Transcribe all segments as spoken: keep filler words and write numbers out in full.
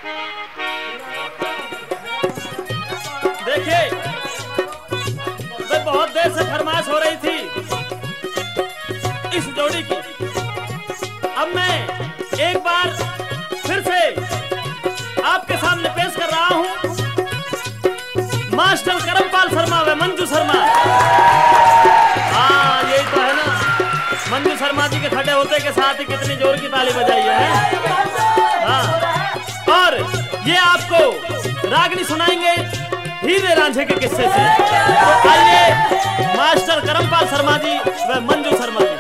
देखिए, बहुत देर से फरमाइश हो रही थी इस जोड़ी की। अब मैं एक बार फिर से आपके सामने पेश कर रहा हूं मास्टर करमपाल शर्मा व मंजू शर्मा। हाँ, यही तो है ना, मंजू शर्मा जी के खड़े होते के साथ ही कितनी जोर की ताली बजाई है। हाँ, और ये आपको रागनी सुनाएंगे हीरे रांझे के किस्से से। तो आइए मास्टर करमपाल शर्मा जी व मंजू शर्मा जी।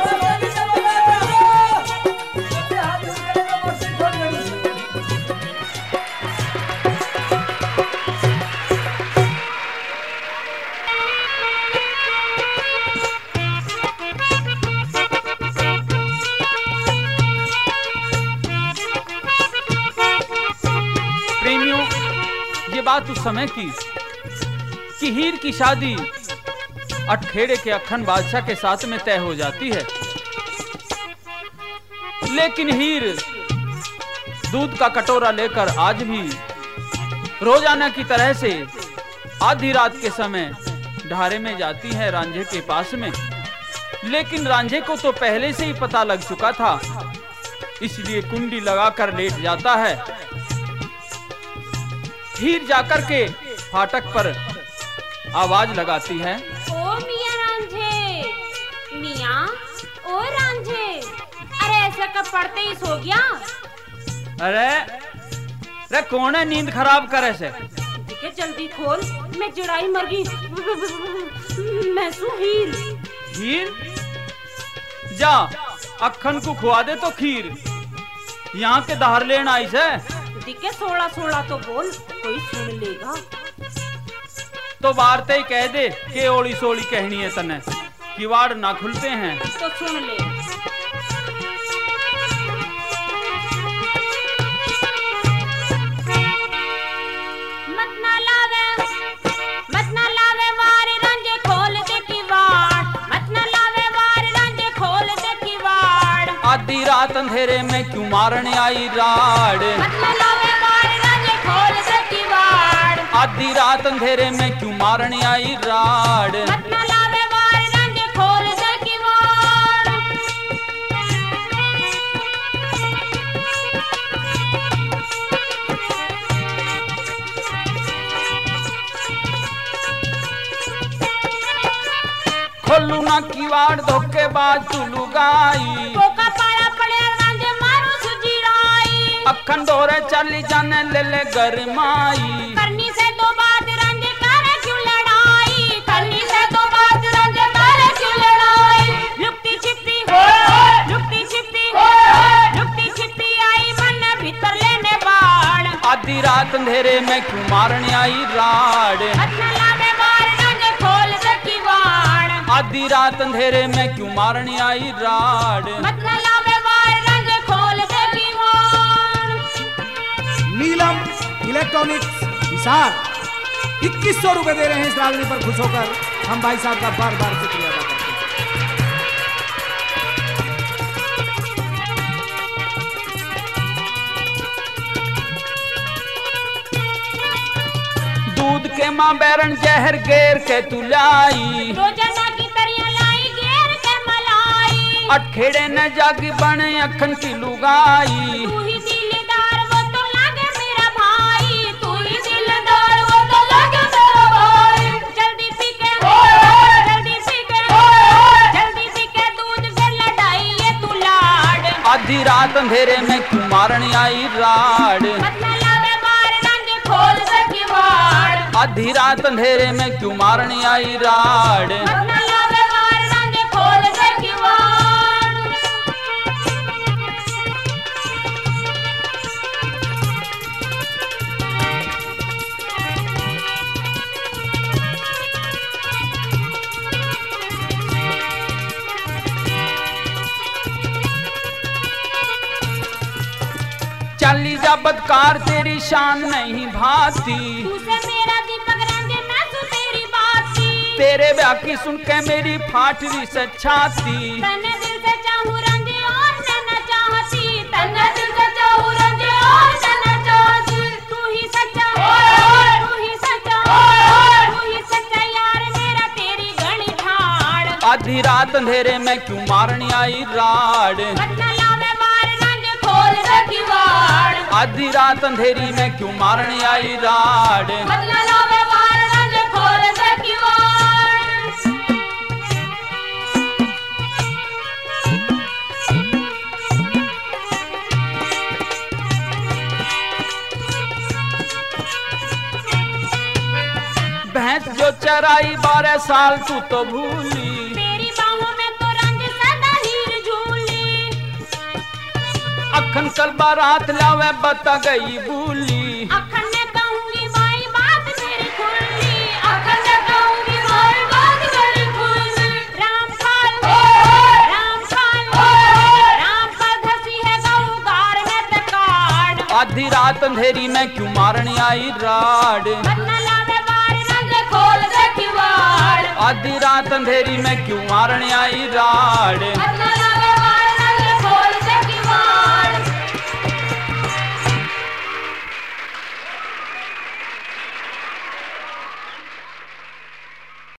बात उस समय की कि हीर की शादी अटखेड़े के अखन बादशाह के साथ में तय हो जाती है, लेकिन हीर दूध का कटोरा लेकर आज भी रोजाना की तरह से आधी रात के समय ढारे में जाती है रांझे के पास में। लेकिन रांझे को तो पहले से ही पता लग चुका था, इसलिए कुंडी लगाकर लेट जाता है। हीर जाकर के फाटक पर आवाज लगाती है, ओ मियां रांझे, मियां ओ रांझे, अरे ऐसा कब पढ़ते ही सो गया? अरे रे कौन है नींद खराब करे से? दिखे जल्दी खोल, मैं जुड़ाई मर गई। मैं सू हीर। हीर जा अखन को खुआ दे तो खीर, यहाँ के दहार लेन आई से। दिखे सोड़ा सोड़ा तो बोल, कोई सुन लेगा। तो वार्ते ही कह दे के ओली सोली कहनी है तने, किवाड़ ना खुलते हैं तो सुन ले। मत ना लावे, मत ना लावे वार रांझे खोल दे किवाड़, मत ना लावे वार रांझे खोल दे किवाड़। आधी रात अंधेरे में क्यों मारने आई राड, मत ना लावे वार रांझे खोल दे किवाड़। आधी रात अंधेरे में क्यों मारने आई राड, मत ना लावे वार रांझे खोल दे किवाड़। खोलू ना किवाड़ धोखेबाज तू लुगाई, पोका पाया पड़े रांझे मारू सुजीराई। अखन दौरे चली जाने ले ले गरमाई, करनी से दो बात रांझे करे क्यों लड़ाई, करनी से दो बात रांझे करे क्यों लड़ाई। लुकती छिपी लुकती छिपी लुकती छिपी आई मन भीतर लेने बाण। आधी रात अंधेरे में क्यों मारने आई राड, मत ना लावे वार रांझे खोल दे किवाड़। आधी रात अंधेरे में क्यों मारने आई राड। मत ना लावे वार रांझे खोल दे किवाड़। नीलम इलेक्ट्रॉनिक्स हिसार इक्कीस सौ रुपए दे रहे हैं इस रागनी पर। खुश होकर हम भाई साहब का बार बार शुक्रिया अदा करते हैं। दूध के माँ बैरन जहर गेर के तुलाई, रोजाना की तरिया लाई घेर के मलाई। अटखेड़े न जागी बने अखन की लुगाई, तू ही दिलदार वो तो लागे मेरा भाई, तू ही दिलदार वो तो लागे मेरा भाई। जल्दी पी के जल्दी पी के जल्दी पी के दूध से लड़ाई ये तू लाड। आधी रात अंधेरे में क्यों मारने आई राड, मत ना लावे वार रांझे खोल दे किवाड़। आधी रात अंधेरे में क्यों मारने आई राड। मत ना लावे वार रांझे खोल दे किवाड़। चाली जा बदकार तेरी शान नहीं भाती, तू से मेरा दीपक रांझे मैं तू तेरी बात की। तेरे ब्याह की सुन के मेरी फाट रही से छाती, तन्ने दिल से चाहूं रांझे और न चाहती, तन्ने दिल से चाहूं रांझे और न चाहती। आधी रात अंधेरे में क्यों मारनी आई राड, बदला लावे बार रंज खोल दे किवाड़, आधी रात अंधेरी में क्यों मारनी आई राड। बदला लावे बार रंज खोल दे किवाड़। भैंस जो चराई बारह साल तू तो भूली, तेरी बाहों में तो रंज सदा हीर झूली, अखन कल बारात लावे बता गई भूली, अखन ने कहूंगी भाई बात तेरी खुली, अखन ने कहूंगी भाई बात तेरी खुली। राम खाल राम खाल राम पर धसी है गऊ गार है तकाड़, आधी रात अंधेरी में क्यों मारनी आई राड, बदला लावे बार रंज खोल दे किवाड़, आधी रात अंधेरी में क्यों मारनी आई राड। बदला